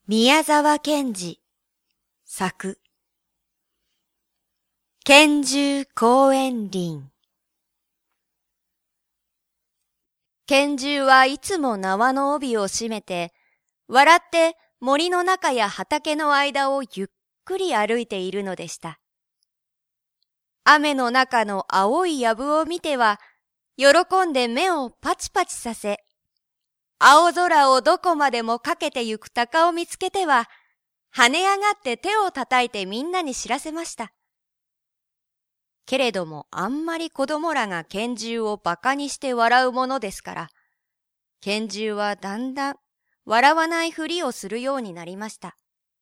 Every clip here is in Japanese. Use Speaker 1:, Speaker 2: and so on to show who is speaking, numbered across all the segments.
Speaker 1: 宮沢賢治作拳銃公園林。拳銃はいつも縄の帯を締めて、笑って森の中や畑の間をゆっくり歩いているのでした。雨の中の青い藪を見ては、喜んで目をパチパチさせ、青空をどこまでもかけてゆく鷹を見つけては、跳ね上がって手を叩いてみんなに知らせました。けれどもあんまり子供らが拳銃を馬鹿にして笑うものですから、拳銃はだんだん笑わないふりをするようになりました。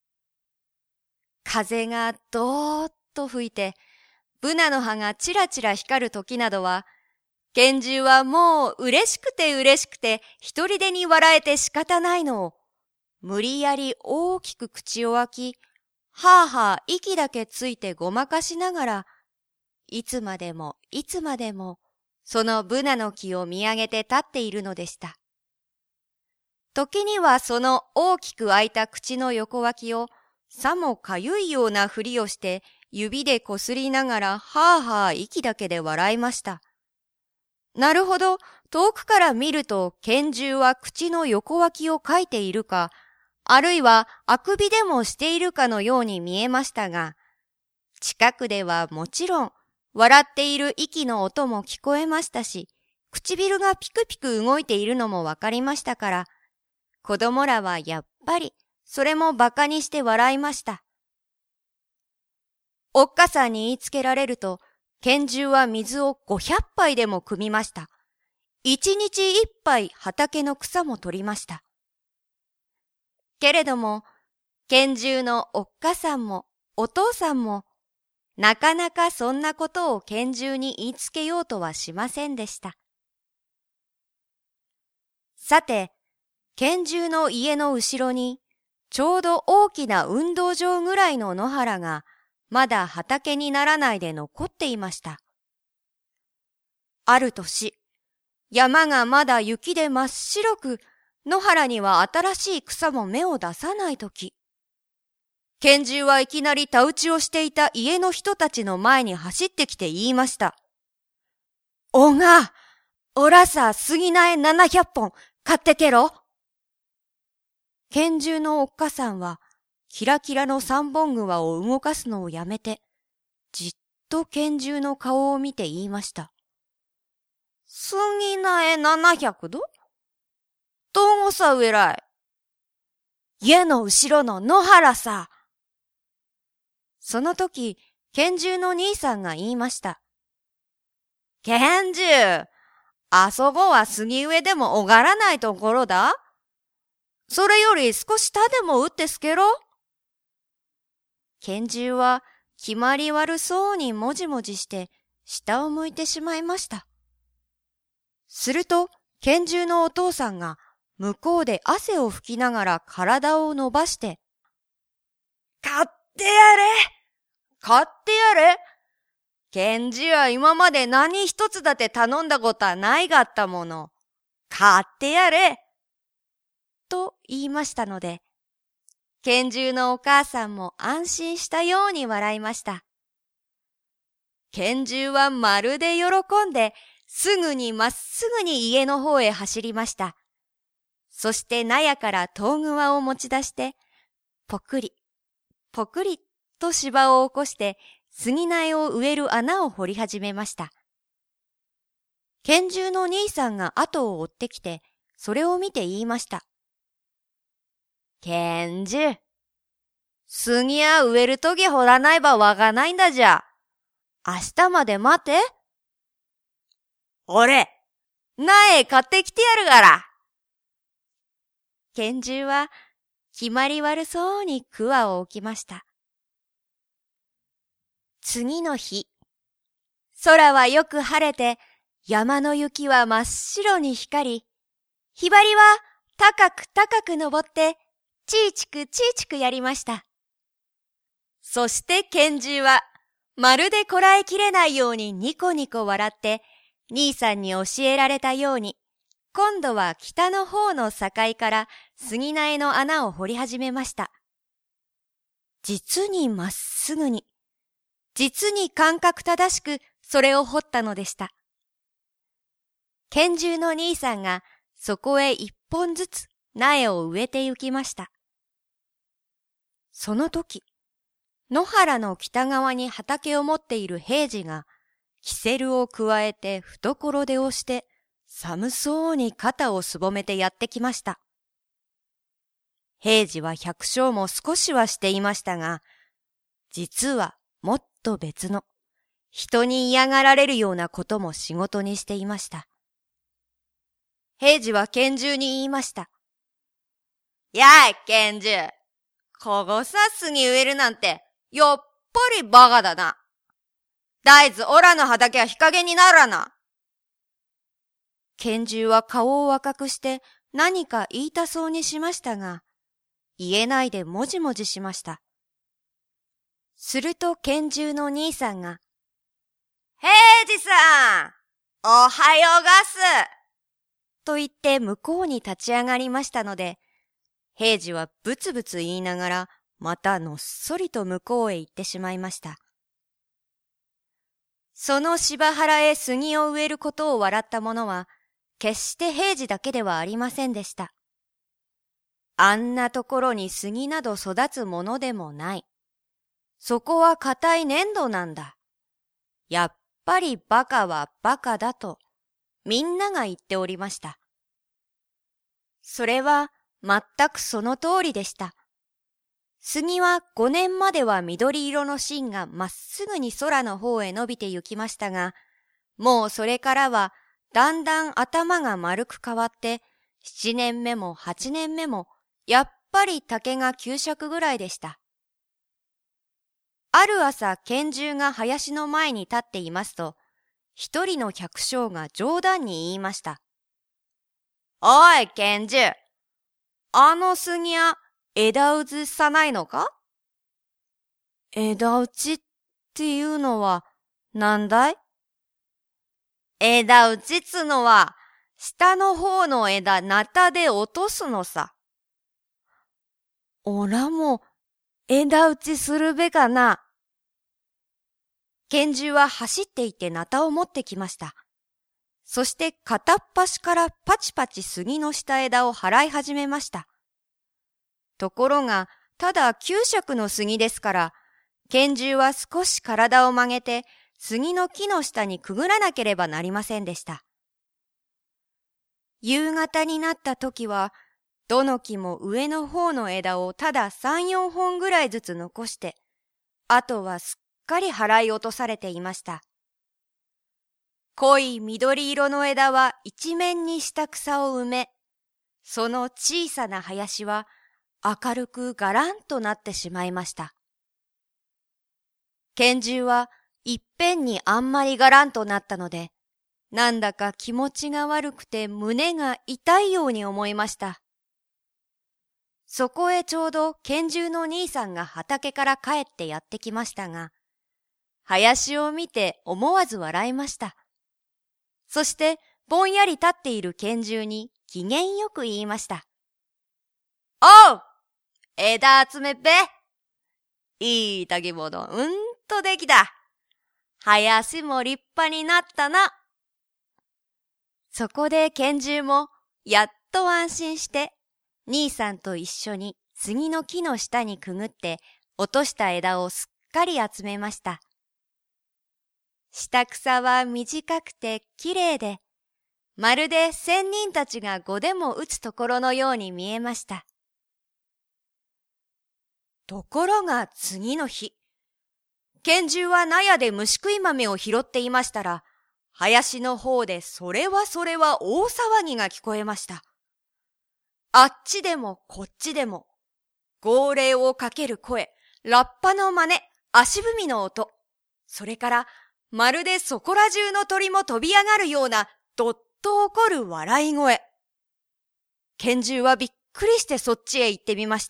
Speaker 1: 風がどーっと吹いて、ブナの葉がちらちら光る時などは、拳銃はもう嬉しくて一人でに笑えて仕方ないのを、無理やり大きく口を開き、はぁはぁ息だけついてごまかしながら、いつまでもそのブナの木を見上げて立っているのでした。時にはその大きく開いた口の横脇をさもかゆいようなふりをして指でこすりながらはぁはぁ息だけで笑いました。なるほど、遠くから見ると拳銃は口の横脇をかいているか、あるいはあくびでもしているかのように見えましたが、近くではもちろん笑っている息の音も聞こえましたし、唇がピクピク動いているのもわかりましたから、子供らはやっぱりそれも馬鹿にして笑いました。おっかさんに言いつけられると、拳銃は水を500杯でも汲みました。1日1杯畑の草も取りました。けれども、拳銃のおっかさんもお父さんも、なかなかそんなことを拳銃に言いつけようとはしませんでした。さて、拳銃の家の後ろに、ちょうど大きな運動場ぐらいの野原が、まだ畑にならないで残っていました。ある年、山がまだ雪で真っ白く、野原には新しい草も芽を出さないとき、拳銃はいきなり田打ちをしていた家の人たちの前に走ってきて言いました。おが、おらさ杉苗700本買ってけろ。拳銃のおっかさんは、キラキラの三本桑を動かすのをやめて、じっと拳銃の顔を見て言いました。杉苗700度？どうもさうえらい。家の後ろの野原さ。その時、拳銃の兄さんが言いました。拳銃、あそこは杉上でもおがらないところだ。それより少し種も打ってすけろ。拳銃は決まり悪そうにもじもじして下を向いてしまいました。すると拳銃のお父さんが向こうで汗を拭きながら体を伸ばして、買ってやれ！買ってやれ！拳銃は今まで何一つだって頼んだことはないがったもの。買ってやれ！と言いましたので、拳銃のお母さんも安心したように笑いました。拳銃はまるで喜んで、まっすぐに家の方へ走りました。そして納屋から遠桑を持ち出して、ぽくり、ぽくりと芝を起こして、杉苗を植える穴を掘り始めました。拳銃の兄さんが後を追ってきて、それを見て言いました。拳銃、杉は植えるとき掘らないばわがないんだじゃ。明日まで待て。俺、苗買ってきてやるから。拳銃は決まり悪そうに桑を置きました。次の日、空はよく晴れて、山の雪は真っ白に光り、ひばりは高く登って、チーチクやりました。そして拳銃は、まるでこらえきれないようにニコニコ笑って、兄さんに教えられたように、 今度は北の方の境から杉苗の穴を掘り始めました。実にまっすぐに、実に感覚正しくそれを掘ったのでした。拳銃の兄さんがそこへ一本ずつ苗を植えて行きました。その時、野原の北側に畑を持っている平次が、キセルをくわえて懐で押して、寒そうに肩をすぼめてやってきました。平次は百姓も少しはしていましたが、実はもっと別の、人に嫌がられるようなことも仕事にしていました。平次は拳銃に言いました。やい、拳銃。こごさ杉植えるなんて、よっぱりバカだな。大豆オラの畑は日陰にならな。拳銃は顔を赤くして何か言いたそうにしましたが、言えないでもじもじしました。すると拳銃の兄さんが、平次さん、おはようがす。と言って向こうに立ち上がりましたので、平次はブツブツ言いながら、またのっそりと向こうへ行ってしまいました。その芝原へ杉を植えることを笑った者は、決して平次だけではありませんでした。あんなところに杉など育つものでもない。そこは硬い粘土なんだ。やっぱりバカはバカだと、みんなが言っておりました。それは全くその通りでした。杉は5年までは緑色の芯がまっすぐに空の方へ伸びて行きましたが、もうそれからはだんだん頭が丸く変わって、7年目も8年目もやっぱり竹が9尺ぐらいでした。ある朝拳銃が林の前に立っていますと、一人の百姓が冗談に言いました。おい拳銃、あの杉は枝打ちさないのか？枝打ちっていうのはなんだい？枝打ちっつのは下の方の枝なたで落とすのさ。おらも枝打ちするべかな。拳銃は走っていってなたを持ってきました。そして片っ端からパチパチ杉の下枝を払い始めました。ところが、ただ9尺の杉ですから、拳銃は少し体を曲げて、杉の木の下にくぐらなければなりませんでした。夕方になった時は、どの木も上の方の枝をただ3、4本ぐらいずつ残して、あとはすっかり払い落とされていました。濃い緑色の枝は一面に下草を埋め、その小さな林は明るくがらんとなってしまいました。拳銃はいっぺんにあんまりがらんとなったので、なんだか気持ちが悪くて胸が痛いように思いました。そこへちょうど拳銃の兄さんが畑から帰ってやってきましたが、林を見て思わず笑いました。そしてぼんやり立っている拳銃に機嫌よく言いました。おう！枝集めっぺ！いい炊き物とできた。林も立派になったな。そこで拳銃もやっと安心して、兄さんと一緒に杉の木の下にくぐって落とした枝をすっかり集めました。下草は短くてきれいで、まるで仙人たちが碁でも打つところのように見えました。ところが次の日、拳銃は納屋で虫食い豆を拾っていましたら、林の方でそれは大騒ぎが聞こえました。あっちでもこっちでも、号令をかける声、ラッパの真似、足踏みの音、それからまるでそこら中の鳥も飛び上がるようなどっと怒る笑い声。拳銃はびっくりしてそっちへ行ってみました。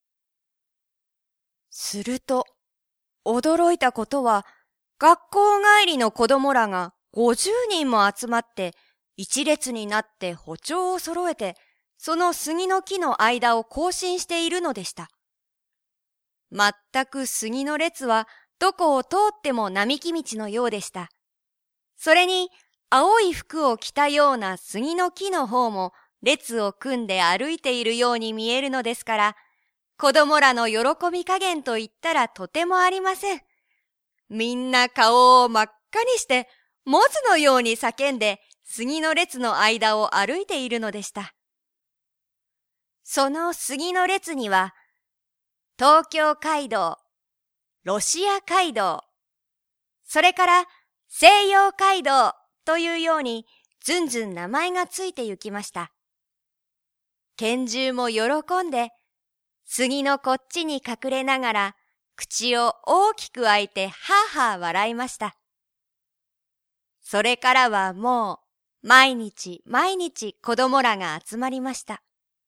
Speaker 1: すると、驚いたことは、学校帰りの子供らが50人も集まって、 一列になって歩調を揃えて、その杉の木の間を行進しているのでした。まったく杉の列はどこを通っても並木道のようでした。それに青い服を着たような杉の木の方も列を組んで歩いているように見えるのですから、子供らの喜び加減と言ったらとてもありません。みんな顔を真っ赤にして、モズのように叫んで杉の列の間を歩いているのでした。その杉の列には、東京街道、ロシア街道、それから西洋街道というようにずんずん名前がついて行きました。拳銃も喜んで、杉のこっちに隠れながら、口を大きく開いてはぁはぁ笑いました。それからはもう、毎日毎日子供らが集まりました。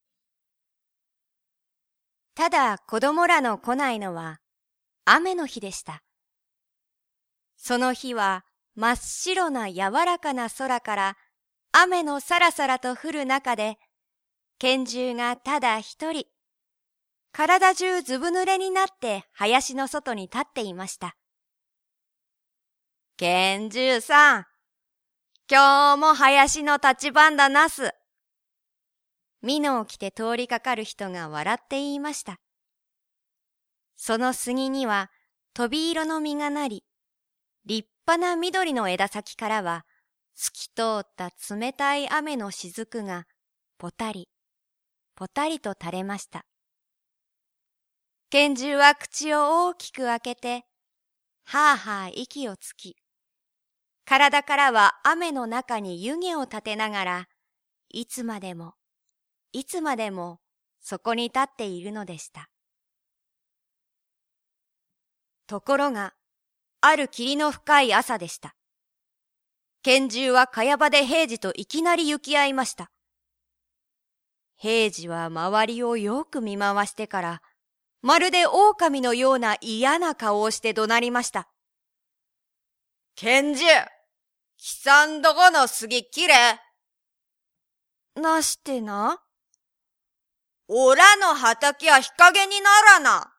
Speaker 1: ただ子供らの来ないのは、雨の日でした。その日は真っ白な柔らかな空から雨のさらさらと降る中で、拳銃がただ一人、体中ずぶ濡れになって林の外に立っていました。拳銃さん、今日も林の立ち番だなす。美濃を着て通りかかる人が笑って言いました。その杉には飛び色の実がなり、立派な緑の枝先からは透き通った冷たい雨の雫がぽたり、ぽたりと垂れました。拳銃は口を大きく開けて、はぁはぁ息をつき、体からは雨の中に湯気を立てながら、いつまでも、いつまでもそこに立っているのでした。ところが、ある霧の深い朝でした。拳銃は茅場で平次といきなり行き合いました。平次は周りをよく見回してから、まるで狼のような嫌な顔をして怒鳴りました。拳銃、貴さんどこの杉切れ。なしてな。おらの畑は日陰にならな。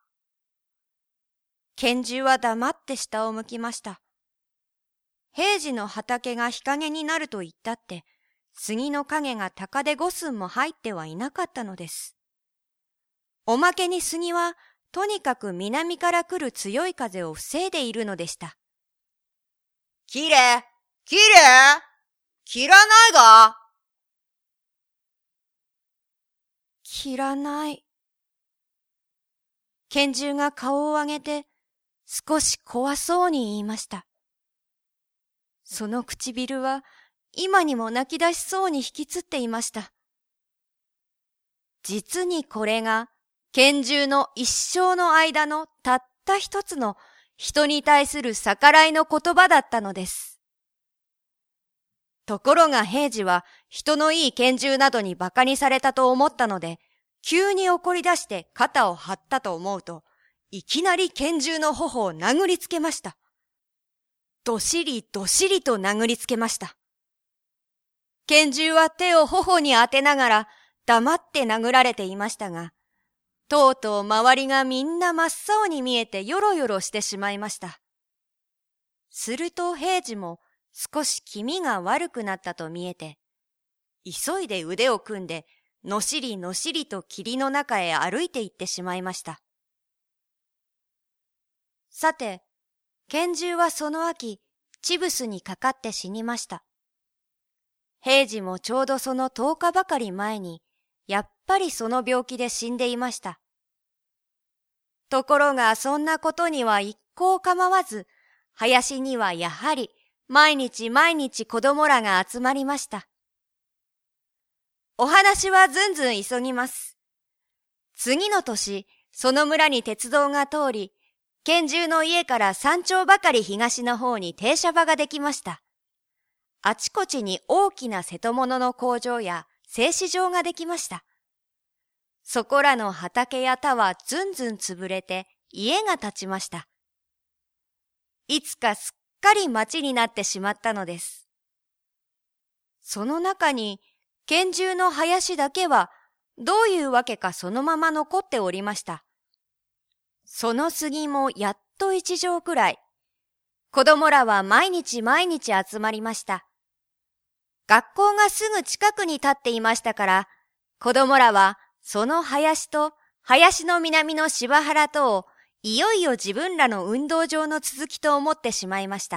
Speaker 1: 拳銃は黙って下を向きました。平次の畑が日陰になると言ったって、杉の影が高で5寸も入ってはいなかったのです。おまけに杉は、とにかく南から来る強い風を防いでいるのでした。切れ、切れ、切らないが。切らない。拳銃が顔を上げて、少し怖そうに言いました。その唇は、今にも泣き出しそうに引きつっていました。実にこれが、拳銃の一生の間のたった一つの人に対する逆らいの言葉だったのです。ところが平次は人のいい拳銃などに馬鹿にされたと思ったので、急に怒り出して肩を張ったと思うと、いきなり拳銃の頬を殴りつけました。どしりどしりと殴りつけました。拳銃は手を頬に当てながら黙って殴られていましたが、とうとう周りがみんな真っ青に見えてよろよろしてしまいました。すると平次も少し気味が悪くなったと見えて、急いで腕を組んでのしりのしりと霧の中へ歩いて行ってしまいました。さて、拳銃はその秋、チブスにかかって死にました。平次もちょうどその10日ばかり前に、やっぱりその病気で死んでいました。ところがそんなことには一向構わず、林にはやはり毎日毎日子供らが集まりました。お話はずんずん急ぎます。次の年、その村に鉄道が通り、拳銃の家から3丁ばかり東の方に停車場ができました。あちこちに大きな瀬戸物の工場や製糸場ができました。そこらの畑や田はずんずん潰れて家が建ちました。いつかすっかり町になってしまったのです。 その中に拳銃の林だけはどういうわけかそのまま残っておりました。その杉もやっと一畳くらい。子供らは毎日毎日集まりました。学校がすぐ近くに立っていましたから、子供らはその林と林の南の芝原とをいよいよ自分らの運動場の続きと思ってしまいました。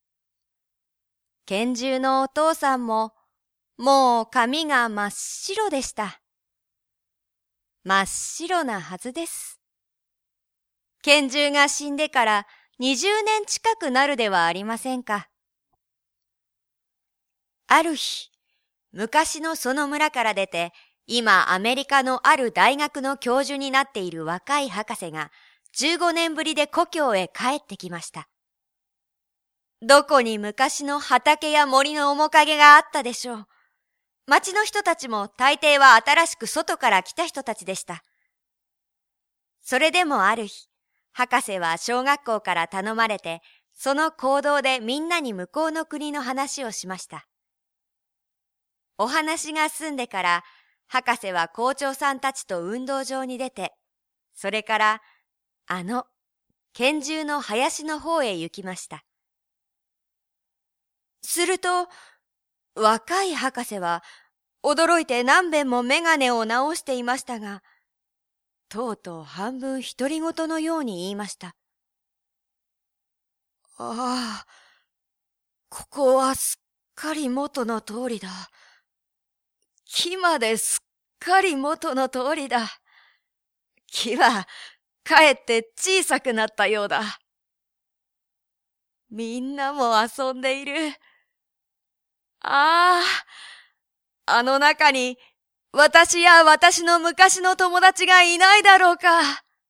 Speaker 1: 拳銃のお父さんも、もう髪が真っ白でした。真っ白なはずです。拳銃が死んでから20年近くなるではありませんか。ある日、昔のその村から出て、今アメリカのある大学の教授になっている若い博士が15年ぶりで故郷へ帰ってきました。どこに昔の畑や森の面影があったでしょう。町の人たちも大抵は新しく外から来た人たちでした。それでもある日、博士は小学校から頼まれて、その行動でみんなに向こうの国の話をしました。お話が済んでから、博士は校長さんたちと運動場に出て、それから拳銃の林の方へ行きました。すると、若い博士は驚いて何遍もメガネを直していましたが、とうとう半分独り言のように言いました。ああ、ここはすっかり元の通りだ。木まですっかり元の通りだ。木はかえって小さくなったようだ。みんなも遊んでいる。ああ、あの中に私や私の昔の友達がいないだろうか。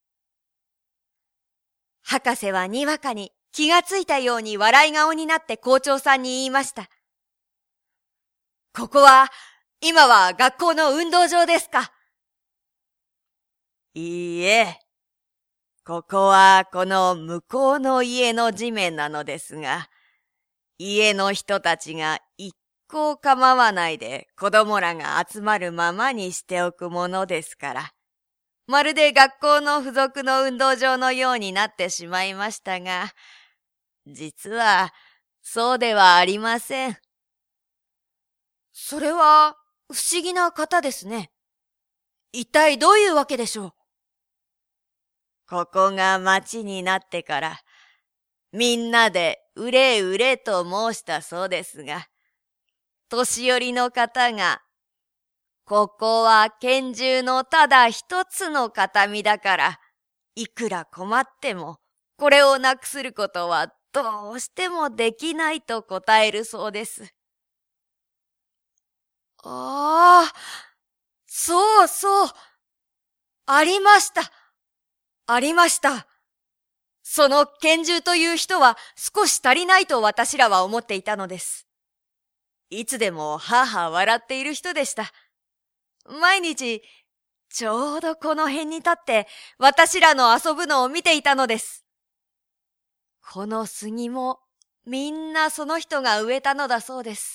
Speaker 1: 博士はにわかに気がついたように笑い顔になって校長さんに言いました。ここは、今は学校の運動場ですか？いいえ、ここはこの向こうの家の地面なのですが、家の人たちが一向構わないで子供らが集まるままにしておくものですから、まるで学校の付属の運動場のようになってしまいましたが、実はそうではありません。それは不思議な方ですね。一体どういうわけでしょう？ここが町になってから、みんなでうれうれと申したそうですが、年寄りの方が、ここは拳銃のただ一つの形見だから、いくら困っても、これをなくすることはどうしてもできないと答えるそうです。ああ、そうそう。ありました。ありました。その拳銃という人は少し足りないと私らは思っていたのです。いつでもはぁはぁ笑っている人でした。毎日、ちょうどこの辺に立って私らの遊ぶのを見ていたのです。この杉もみんなその人が植えたのだそうです。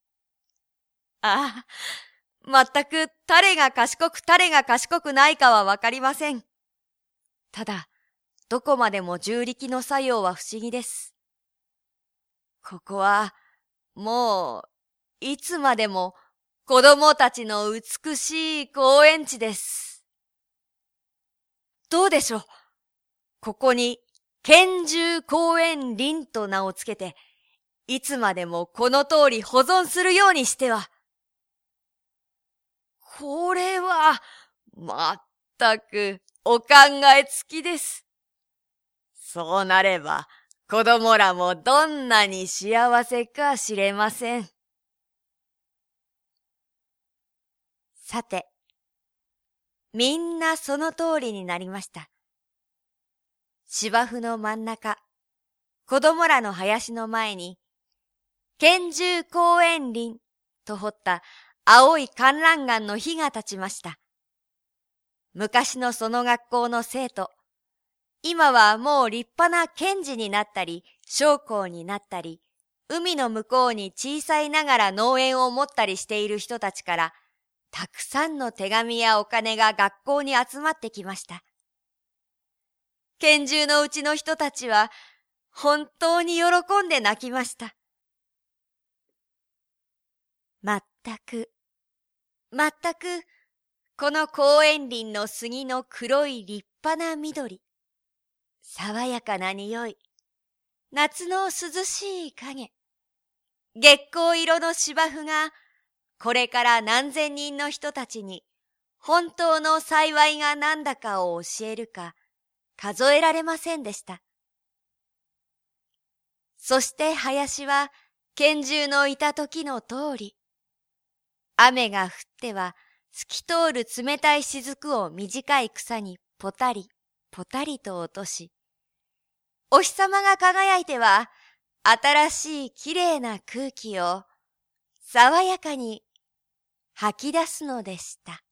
Speaker 1: ああ、まったく誰が賢く誰が賢くないかはわかりません。ただ、どこまでも重力の作用は不思議です。ここは、もう、いつまでも子供たちの美しい公園地です。どうでしょう？ここに拳銃公園林と名をつけて、いつまでもこの通り保存するようにしては。これは、まったくお考えつきです。そうなれば、子供らもどんなに幸せか知れません。さて、みんなその通りになりました。芝生の真ん中、子供らの林の前に、拳銃公園林と彫った青い観覧岩の火が立ちました。昔のその学校の生徒、今はもう立派な検事になったり、将校になったり、 海の向こうに小さいながら農園を持ったりしている人たちから、たくさんの手紙やお金が学校に集まってきました。県中のうちの人たちは、本当に喜んで泣きました。まったく、この公園林の杉の黒い立派な緑、爽やかな匂い、夏の涼しい影、月光色の芝生が、これから何千人の人たちに、本当の幸いが何だかを教えるか、数えられませんでした。そして林は、拳銃のいた時の通り、雨が降っては透き通る冷たい雫を短い草にポタリ、ポタリと落とし、お日様が輝いては新しいきれいな空気を爽やかに吐き出すのでした。